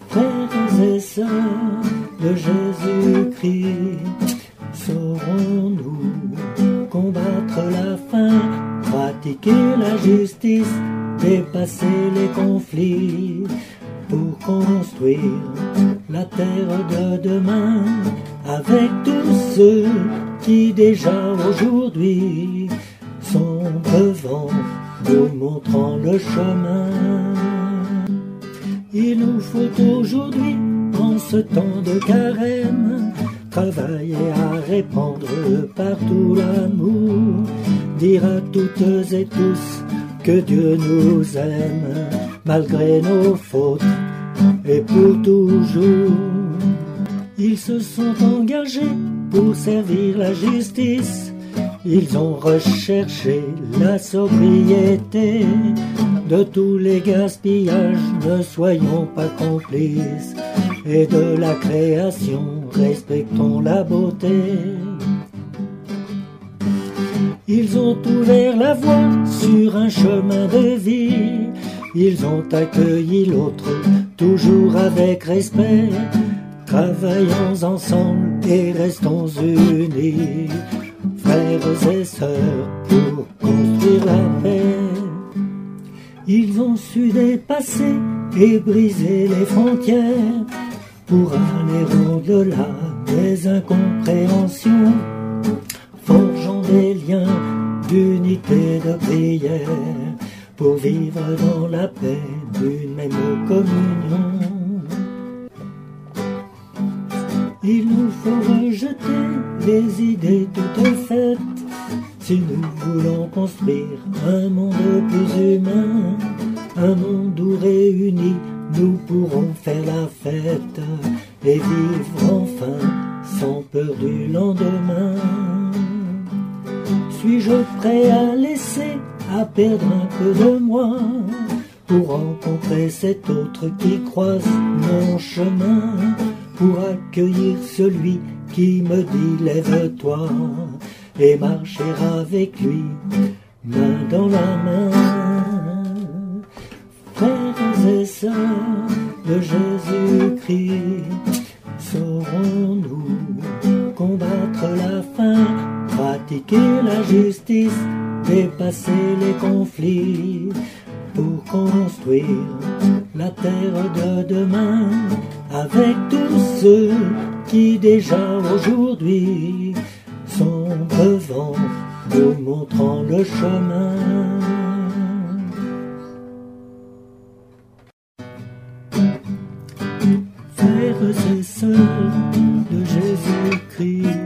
Frères et sœurs de Jésus-Christ, saurons-nous combattre la faim, pratiquer la justice, dépasser les conflits, pour construire la terre de demain, avec tous ceux qui déjà aujourd'hui sont devant, nous montrant le chemin. Il nous faut aujourd'hui, en ce temps de carême, travailler à répandre partout l'amour, dire à toutes et tous que Dieu nous aime, malgré nos fautes et pour toujours. Ils se sont engagés pour servir la justice, ils ont recherché la sobriété. De tous les gaspillages, ne soyons pas complices, et de la création, respectons la beauté. Ils ont ouvert la voie sur un chemin de vie, ils ont accueilli l'autre, toujours avec respect. Travaillons ensemble et restons unis, frères et sœurs, pour construire la paix. Ils ont su dépasser et briser les frontières, pour aller au-delà des incompréhensions, forgeant des liens d'unité, de prière, pour vivre dans la paix d'une même communion. Il nous faut rejeter les idées toutes faites, si nous voulons construire un monde plus humain, un monde où réunis nous pourrons faire la fête et vivre enfin sans peur du lendemain. Suis-je prêt à laisser, à perdre un peu de moi, pour rencontrer cet autre qui croise mon chemin, pour accueillir celui qui me dit lève-toi, et marcher avec lui, main dans la main. Frères et sœurs de Jésus-Christ, saurons-nous combattre la faim, pratiquer la justice, dépasser les conflits, pour construire la terre de demain, avec tous ceux qui déjà aujourd'hui sont devant, nous montrant le chemin. Frères et sœurs de Jésus-Christ,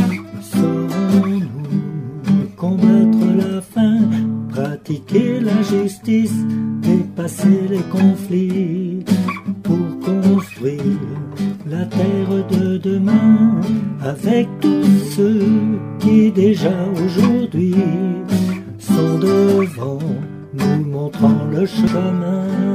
saurons-nous combattre la faim, pratiquer la justice, dépasser les conflits, pour construire la terre de demain, avec tous ceux qui déjà aujourd'hui sont devant, nous montrant le chemin.